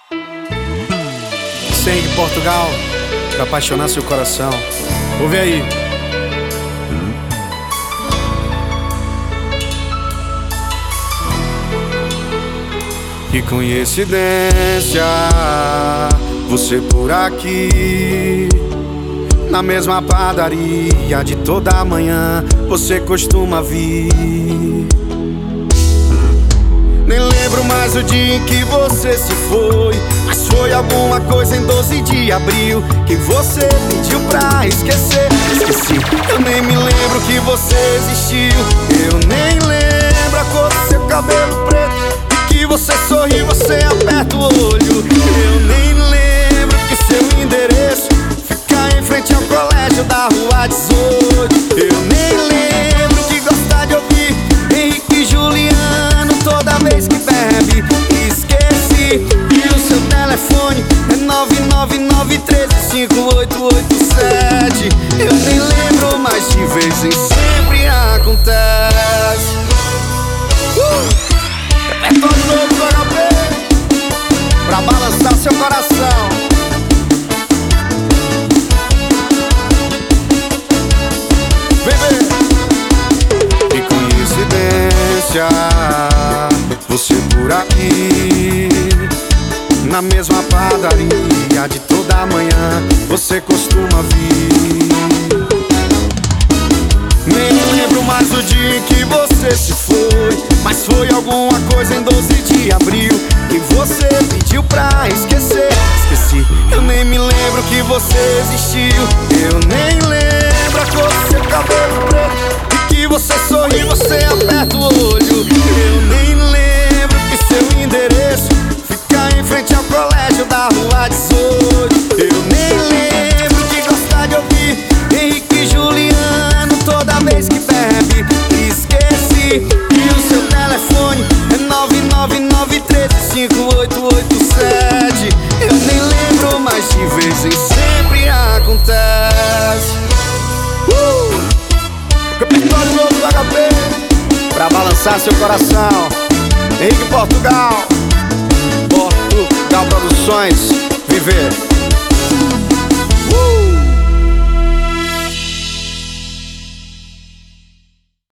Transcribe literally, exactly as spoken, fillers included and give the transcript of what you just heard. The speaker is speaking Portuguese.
Henrique Portugal, pra apaixonar seu coração. Ouve aí. Que coincidência, você por aqui, na mesma padaria de toda manhã você costuma vir. Nem lembro mais o dia em que você se foi, mas foi alguma coisa em doze de abril que você pediu pra esquecer. Esqueci, eu nem me lembro que você existiu. Eu nem lembro a cor do seu cabelo preto e que você sorri, você aperta o olho. Eu nem lembro que seu endereço fica em frente ao colégio da rua dezoito. Eu nem lembro que gosta de ouvir Henrique e Juliano toda vez que bebe. Esqueci que o seu telefone é nove nove nove um três cinco oito oito sete. Eu nem lembro, mas de vez em sempre acontece. uh! Repertório novo do H P, pra balançar seu coração. Vem ver. Que coincidência, você por aqui, na mesma padaria de toda manhã você costuma vir. Nem lembro mais o dia em que você se foi, mas foi alguma coisa em doze de abril que você pediu pra esquecer. Esqueci, eu nem me lembro que você existiu. Eu nem lembro a cor do seu cabelo preto e que você sorri, você aperta o olho. Eu nem lembro que seu endereço fica em frente ao colégio da rua dezoito. Eu nem lembro que gosta de ouvir Henrique e Juliano toda vez que bebe. Esqueci que o seu telefone é nove nove nove um três cinco oito oito sete. Eu nem lembro, mas de vez em sempre acontece. uh! Repertório novo do H P, pra balançar seu coração. Henrique Portugal, Portugal Produções, viver.